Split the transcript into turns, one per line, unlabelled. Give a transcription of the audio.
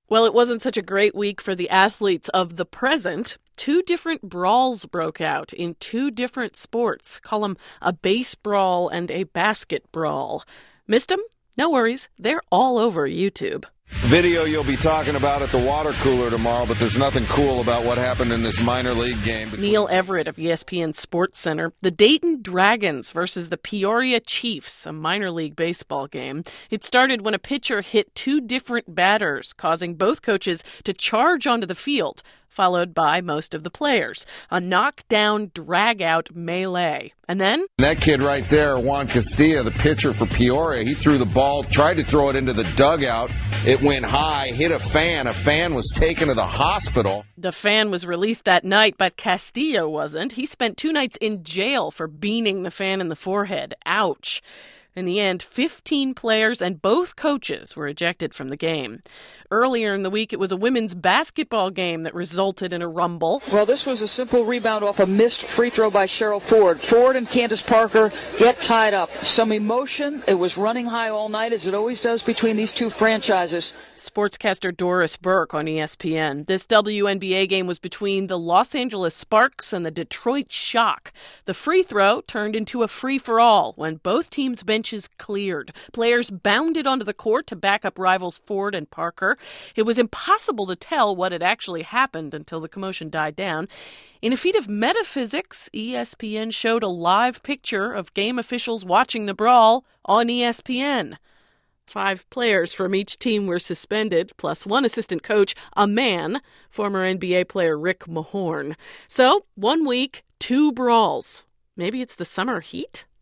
Well, it wasn't such a great week for the athletes of the present. Two different brawls broke out in two different sports. Call them a base brawl and a basket brawl. Missed them? No worries. They're all over YouTube.
Video you'll be talking about at the water cooler tomorrow, but there's nothing cool about what happened in this minor league game.
Neil Everett of ESPN Sports Center. The Dayton Dragons versus the Peoria Chiefs, a minor league baseball game. It started when a pitcher hit two different batters, causing both coaches to charge onto the field, followed by most of the players. A knockdown, drag-out melee. And then?
That kid right there, Juan Castilla, the pitcher for Peoria, he threw the ball, tried to throw it into the dugout. It went high, hit a fan. A fan was taken to the hospital.
The fan was released that night, but Castillo wasn't. He spent 2 nights in jail for beaning the fan in the forehead. Ouch. In the end, 15 players and both coaches were ejected from the game. Earlier in the week, it was a women's basketball game that resulted in a rumble.
Well, this was a simple rebound off a missed free throw by Cheryl Ford. Ford and Candace Parker get tied up. Some emotion. It was running high all night, as it always does between these two franchises.
Sportscaster Doris Burke on ESPN. This WNBA game was between the Los Angeles Sparks and the Detroit Shock. The free throw turned into a free-for-all when both teams' benches cleared. Players bounded onto the court to back up rivals Ford and Parker. It was impossible to tell what had actually happened until the commotion died down. In a feat of metaphysics, ESPN showed a live picture of game officials watching the brawl on ESPN. 5 players from each team were suspended, plus one assistant coach, a man, former NBA player Rick Mahorn. So, 1 week, 2 brawls. Maybe it's the summer heat?